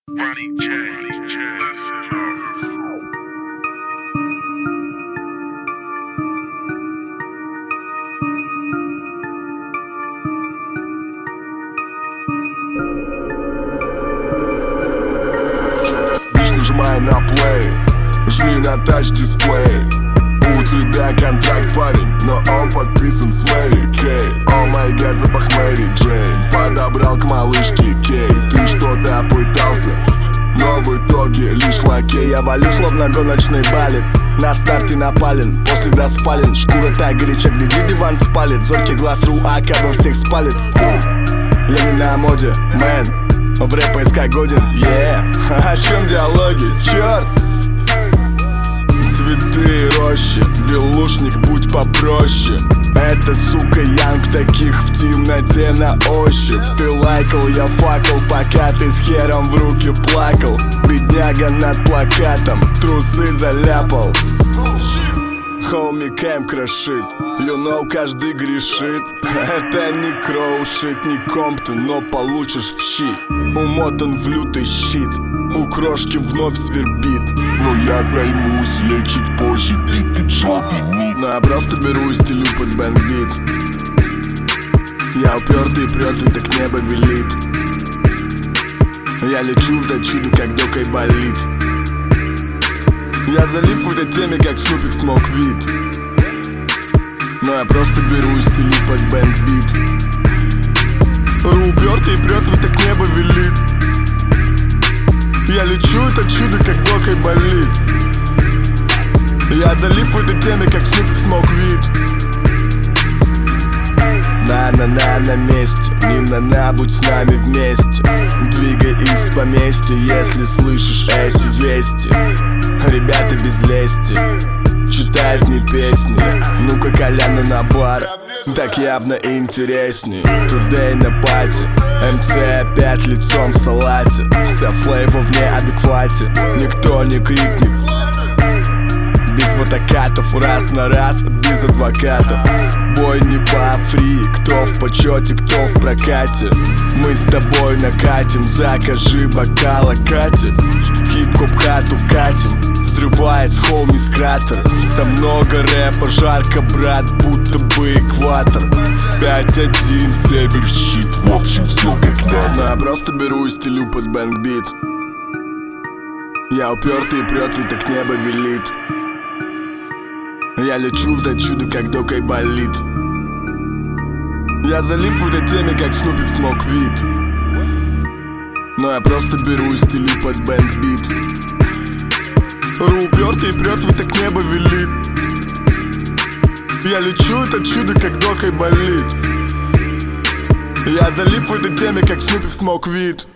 Ronnie J. Бич, нажимай на плей, жми на тач дисплей. У тебя контракт, парень, но он подписан с Мэри Кей. О май гад, запах Мэри Джейн подобрал к малышке Кей. Ты что-то пытался, но в итоге лишь лакей. Я валю словно гоночный балет, на старте напален, после доспален. Шкура так горяча, где диван спалит. Зоркий глаз Руакаба всех спалит. Я не на моде, мэн, в рэп поиска годен, о чем диалоги, черт? Цветы рощи, белушник, будь попроще. Это, сука, янг, таких в темноте на ощупь. Ты лайкал, я факал, пока ты с хером в руки плакал. Бедняга над плакатом, трусы заляпал. Хоуми Кэм крошит, you know, каждый грешит. Это не кроушит, не Комптон, но получишь в щи. Умотан в лютый щит, у крошки вновь свербит. Но я займусь ей чуть позже, биты джоты мид. Но я просто беру и стелю под бэнгбит. Я упертый, прет, ведь так небо велит. Я лечу в дочуду, как докой болит. Я залип в этой теме, как Снупик смог вид. Но я просто беру и стелю под бэнгбит. Упертый, прет, ведь так небо велит. Я лечу это чудо, как докой болит. Я залип в этой теме, как Снупик смог вид. На-на-на на месте, не-на-на, будь с нами вместе. Двигай из поместья, если слышишь эти вести. Ребята без лести, читают мне песни. Ну-ка, Коляну на бар, так явно интересней. Today на пати, МЦ опять лицом в салате. Вся флейва в неадеквате, никто не крикнет. Без водокатов, раз на раз, без адвокатов. Бой не по фри, кто в почете, кто в прокате. Мы с тобой накатим, закажи бокала Катя. В хип-хоп хату катим, взрываясь хоуми с кратера. Там много рэпа, жарко, брат, будто бы экватор. 5-1, север, щит, в общем все как надо. Но я просто беру и стелю под бэнгбит. Я упертый, прет, ведь так небо велит. Я лечу в дочуду, как докой болит. Я залип в этой теме, как Снупик смог вид. Но я просто беру и стелю под бэнгбит. Упертый, прет, ведь так небо велит. Я лечу это чудо, как докой болит. Я залип в этой теме, как Снупик смог вид.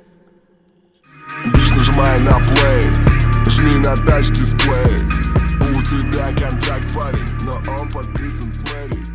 Бич, нажимай на плей, жми на тач дисплей. У тебя контракт, парень, но он подписан с Мэри.